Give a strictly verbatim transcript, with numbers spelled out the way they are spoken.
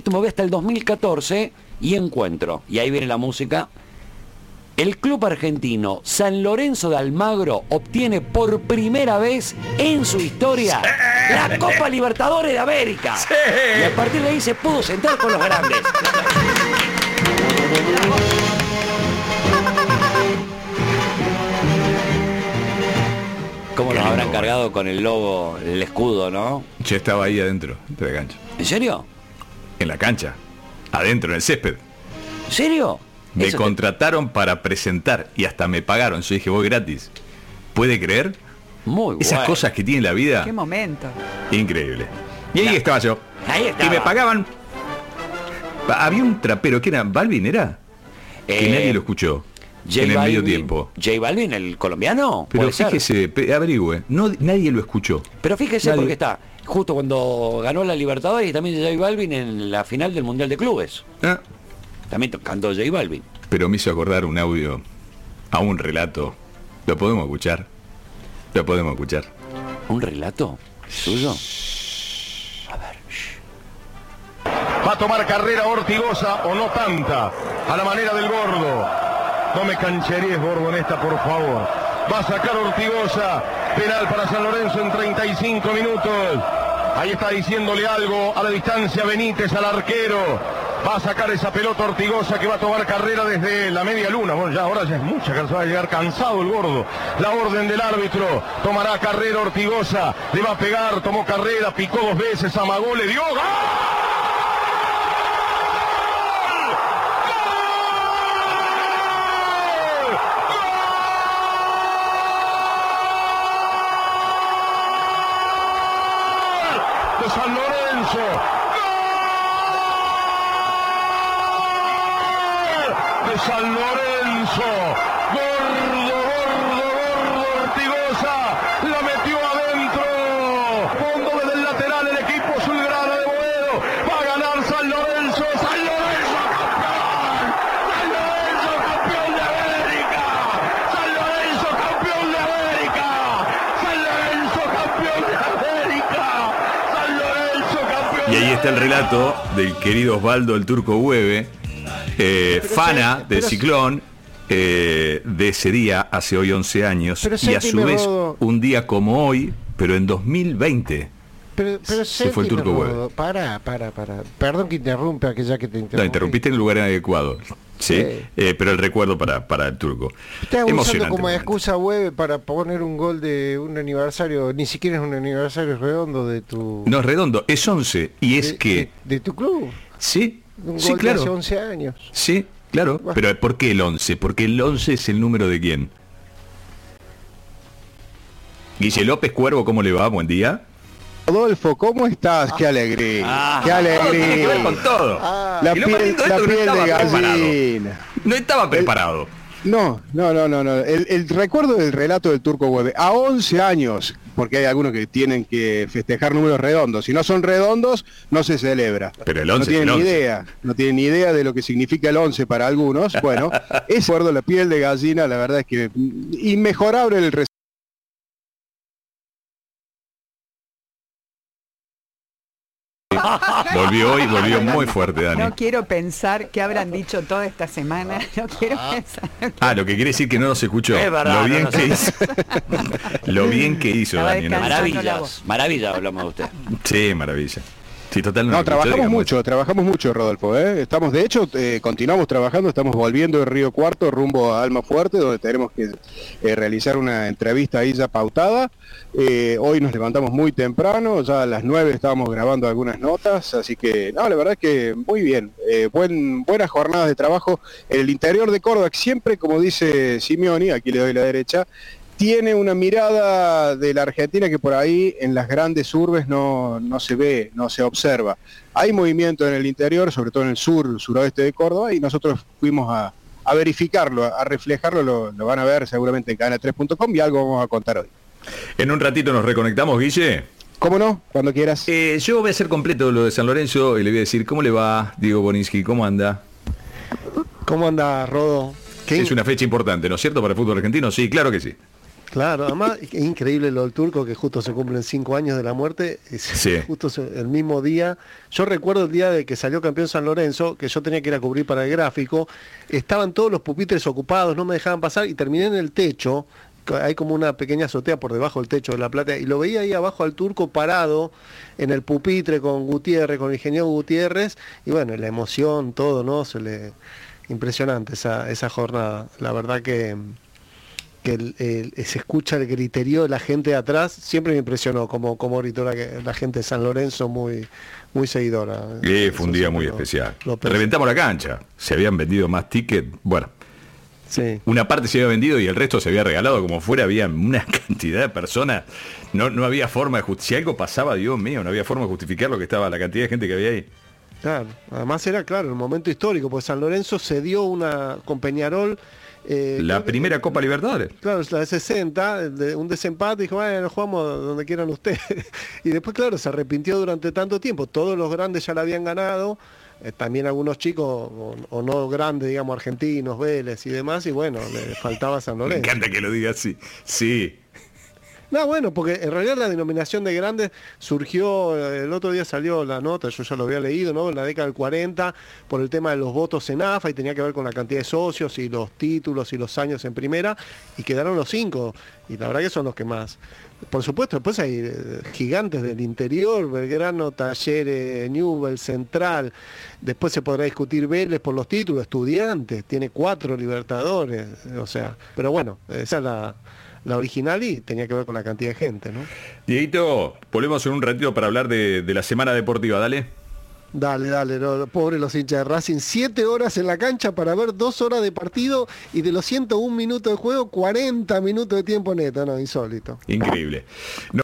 poquito, me voy hasta el dos mil catorce y encuentro, y ahí viene la música, el club argentino San Lorenzo de Almagro obtiene por primera vez en su historia sí. la Copa Libertadores de América. Sí. Y a partir de ahí se pudo sentar con los grandes. ¿Cómo nos habrán cargado con el logo, el escudo, no? Yo estaba ahí adentro de la cancha. ¿En serio? En la cancha, adentro, en el césped. ¿En serio? Me contrataron te... para presentar y hasta me pagaron. Yo dije, voy gratis. ¿Puede creer? Muy bueno. Esas cosas que tiene la vida. Qué momento. Increíble. Y ahí no. estaba yo. Ahí estaba. Y me pagaban. Había un trapero, ¿qué era? ¿Balvin era? Eh, que nadie lo escuchó. J en el Balvin, medio tiempo. J Balvin, el colombiano. Pero fíjese, ser? averigüe. No, nadie lo escuchó. Pero fíjese nadie. porque está justo cuando ganó la Libertadores y también J Balvin en la final del Mundial de Clubes. Ah. También cantó J Balvin. Pero me hizo acordar un audio a un relato. ¿Lo podemos escuchar? Lo podemos escuchar. ¿Un relato suyo? A ver. Va a tomar carrera Ortigosa o no tanta, a la manera del Gordo. No me cancheríes, Gordo, en esta, por favor. Va a sacar Ortigosa. Penal para San Lorenzo en treinta y cinco minutos. Ahí está diciéndole algo a la distancia Benítez al arquero. Va a sacar esa pelota Ortigosa que va a tomar carrera desde la media luna. Bueno, ya ahora ya es mucha, que va a llegar cansado el Gordo. La orden del árbitro. Tomará carrera Ortigosa. Le va a pegar, tomó carrera, picó dos veces, amagó, le dio. ¡Gol! San Lorenzo, ¡gol! De San Lorenzo, gordo, gordo, gordo, Ortigosa, la metió adentro, fondo desde el lateral el equipo azulgrana de Boedo, va a ganar San Lorenzo, San Lorenzo campeón, San Lorenzo campeón de América, San Lorenzo campeón de América, San Lorenzo campeón de América. Y ahí está el relato del querido Osvaldo el Turco Hueve, eh, fana del Ciclón, eh, de ese día, hace hoy once años, y a su vez Rodo. un día como hoy, pero en dos mil veinte. Pero, pero se fue el Turco Hueve. Para, para, para. Perdón que interrumpa, que ya que te interrumpí. No, interrumpiste en el lugar inadecuado. Sí, sí. Eh, pero el recuerdo para, para el Turco. Estás usando como excusa Hueve para poner un gol de un aniversario, ni siquiera es un aniversario redondo de tu... No es redondo, es once, y es de, que... De, de tu club. Sí, un sí, gol claro. de hace once años. Sí, claro, bueno. Pero ¿por qué el once? Porque el once es el número de quién. Guille López Cuervo, ¿cómo le va? Buen día. Rodolfo, ¿cómo estás? Qué alegría, ah, qué alegría. Tiene que ver con todo. Ah, la piel, la piel no de gallina. No estaba preparado. El, no, no, no, no, no. El, el recuerdo del relato del Turco Hueve, a once años, porque hay algunos que tienen que festejar números redondos. Si no son redondos, no se celebra. Pero el once no tienen ni idea, no tienen ni idea de lo que significa el once para algunos. Bueno, ese recuerdo, la piel de gallina, la verdad es que inmejorable el resultado. Volvió hoy, volvió muy fuerte, Dani. No quiero pensar qué habrán dicho toda esta semana. No quiero ah. pensar. No quiero ah, lo que quiere decir que no nos escuchó. Es verdad, lo bien no, no que sé. hizo. Lo bien que hizo, Dani. ¿No? Maravillas, maravillas hablamos de usted. Sí, maravilla. Sí, total, no, no trabajamos digamos. mucho, trabajamos mucho, Rodolfo. ¿eh? Estamos, de hecho, eh, continuamos trabajando, estamos volviendo de Río Cuarto rumbo a Almafuerte, donde tenemos que eh, realizar una entrevista ahí ya pautada. Eh, hoy nos levantamos muy temprano, ya a las nueve estábamos grabando algunas notas, así que, no, la verdad es que muy bien. Eh, buen, buenas jornadas de trabajo en el interior de Córdoba, que siempre, como dice Simeoni, aquí le doy la derecha, tiene una mirada de la Argentina que por ahí en las grandes urbes no, no se ve, no se observa. Hay movimiento en el interior, sobre todo en el sur, suroeste de Córdoba, y nosotros fuimos a, a verificarlo, a reflejarlo, lo, lo van a ver seguramente en cadena tres punto com y algo vamos a contar hoy. En un ratito nos reconectamos, Guille. ¿Cómo no? Cuando quieras. Eh, yo voy a hacer completo lo de San Lorenzo y le voy a decir, ¿cómo le va, Diego Boninsky? ¿Cómo anda? ¿Cómo anda, Rodo? ¿Qué? Es una fecha importante, ¿no es cierto, para el fútbol argentino? Sí, claro que sí. Claro, además es increíble lo del Turco, que justo se cumplen cinco años de la muerte, sí. Justo el mismo día. Yo recuerdo el día de que salió campeón San Lorenzo, que yo tenía que ir a cubrir para el gráfico, estaban todos los pupitres ocupados, no me dejaban pasar, y terminé en el techo, hay como una pequeña azotea por debajo del techo de la platea, y lo veía ahí abajo al Turco parado en el pupitre con Gutiérrez, con el ingeniero Gutiérrez, y bueno, la emoción, todo, ¿no? Se le... Impresionante esa, esa jornada, la verdad que... que el, el, se escucha el griterío de la gente de atrás, siempre me impresionó como, como gritó la, la gente de San Lorenzo, muy, muy seguidora. Eh, fue un día muy lo, especial. Lo Reventamos la cancha, se habían vendido más tickets, bueno, sí. Una parte se había vendido y el resto se había regalado, como fuera, había una cantidad de personas, no, no había forma de justificar, si algo pasaba, Dios mío, no había forma de justificar lo que estaba, la cantidad de gente que había ahí. Claro, además era claro, el momento histórico, porque San Lorenzo se dio una con Peñarol. Eh, la primera que, Copa Libertadores. Claro, la de sesenta, de, un desempate, dijo, bueno, jugamos donde quieran ustedes. Y después, claro, se arrepintió durante tanto tiempo. Todos los grandes ya la habían ganado, eh, también algunos chicos, o, o no grandes, digamos, argentinos, Vélez y demás, y bueno, le faltaba San Lorenzo. Me encanta que lo diga así, sí. No, bueno, porque en realidad la denominación de grandes surgió, el otro día salió la nota, yo ya lo había leído, ¿no? En la década del cuarenta, por el tema de los votos en A F A, y tenía que ver con la cantidad de socios y los títulos y los años en primera, y quedaron los cinco, y la verdad que son los que más. Por supuesto, después hay eh, gigantes del interior, Belgrano, Talleres, Newell's, Central, después se podrá discutir Vélez por los títulos, Estudiantes, tiene cuatro Libertadores, o sea, pero bueno, esa es la... la original y tenía que ver con la cantidad de gente, ¿no? Dieguito, volvemos en un ratito para hablar de, de la semana deportiva, dale. Dale, dale, no, pobre los hinchas de Racing, siete horas en la cancha para ver dos horas de partido y de los ciento un minutos de juego, cuarenta minutos de tiempo neto, no, insólito. Increíble. No.